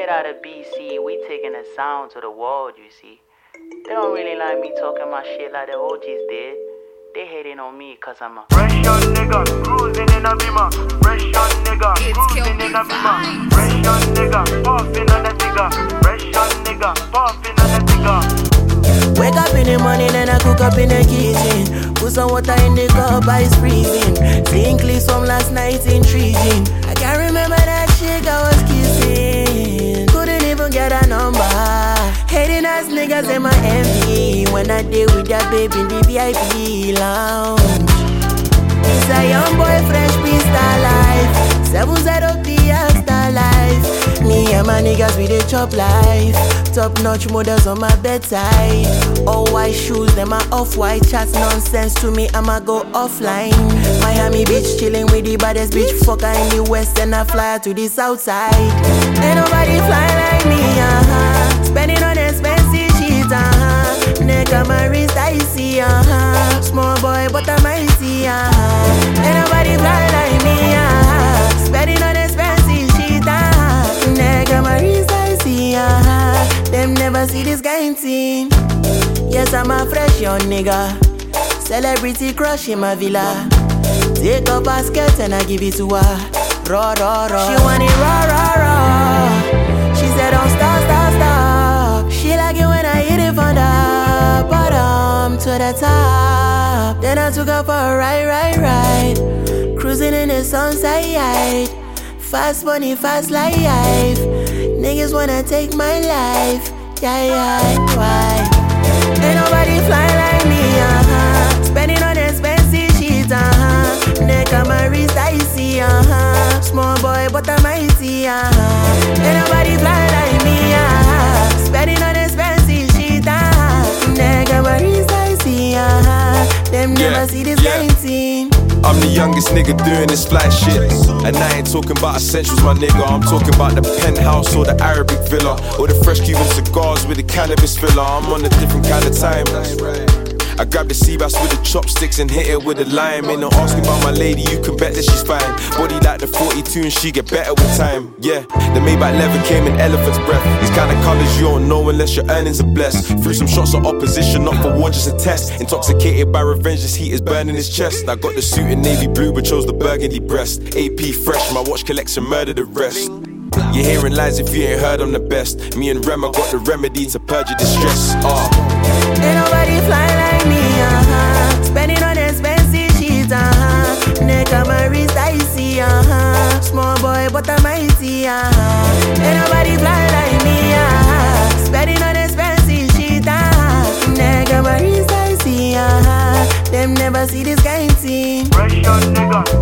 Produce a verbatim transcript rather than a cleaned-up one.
Straight out of B C, we taking the sound to the world, you see. They don't really like me talking my shit like the O Gs did. They hating on me cause I'm a fresh young nigga, cruising in a beamer. Fresh young nigga, cruising in a beamer. Fresh young nigga, puffing on the cigar. Fresh young nigga, puffing on the cigar. Wake up in the morning and I cook up in the kitchen. Put some water in the cup, ice freezing. Seeing clips from last night, intriguing. I can't remember that chick I was kissing. Couldn't even get a number. Hating ass niggas in my M V. When I deal with that baby in the V I P lounge. It's a young boy, fresh pista life. Seven zero P star life. Me and my niggas we dey chop life. Top notch models on my bedside. All white shoes, them are off-white. Chats nonsense to me, I'ma go offline. Miami Beach, chilling with the baddest bitch. Fucker in the west and I fly to the south side. Ain't nobody fly like me, uh-huh. Spending on expensive shit, uh-huh. Neck on my wrist, I see, uh-huh. Small boy, but I'm icy, uh-huh. Ain't nobody fly like me, uh-huh. Spending on expensive shit, uh-huh. Neck on my wrist, I see, uh-huh. Them never see this kind thing. Yes, I'm a fresh young nigga. Celebrity crush in my villa. Take up her skirt and I give it to her. Raw, raw, raw. She want it raw, raw, raw. She said don't stop, stop, stop. She like it when I hit it from the bottom to the top. Then I took her for a ride, ride, ride. Cruising in the sunset. Fast money, fast life. Niggas wanna take my life. Yeah, yeah, why? Ain't nobody fly like me, uh-huh. Spending on expensive shit, uh-huh. Neck on my wrist, I see, uh-huh. Small boy, but I'm icy, uh-huh. Ain't nobody fly like me, uh-huh. Spending on expensive shit, uh-huh. Neck on my wrist, I see, uh-huh. Them yeah, never see this yeah. kind thing. I'm the youngest nigga doing this fly shit. And I ain't talking about essentials, my nigga. I'm talking about the penthouse or the Arabic villa, or the fresh Cuban cigars with the cannabis filler. I'm on a different kind of time. I grab the sea bass with the chopsticks and hit it with a lime. Ain't no asking about my lady, you can bet that she's fine. Body like the forty-two and she get better with time. Yeah, the Maybach leather came in elephant's breath. These kind of colors you don't know unless your earnings are blessed. Threw some shots of opposition, not for war, just a test. Intoxicated by revenge, this heat is burning his chest. I got the suit in navy blue but chose the burgundy breast. A P fresh, my watch collection murder the rest. You're hearing lies if you ain't heard I'm the best. Me and Rem, I got the remedy to purge your distress. uh. Ain't nobody fly like me, uh-huh. Spending on expensive shit, uh-huh. Neck on my wrist, I see, uh-huh. Small boy, but I'm icy, uh-huh. Ain't nobody fly like me, uh-huh. Spending on expensive shit, uh-huh. Neck on my wrist, I see, uh-huh. Them never see this kind thing. Fresh young nigga,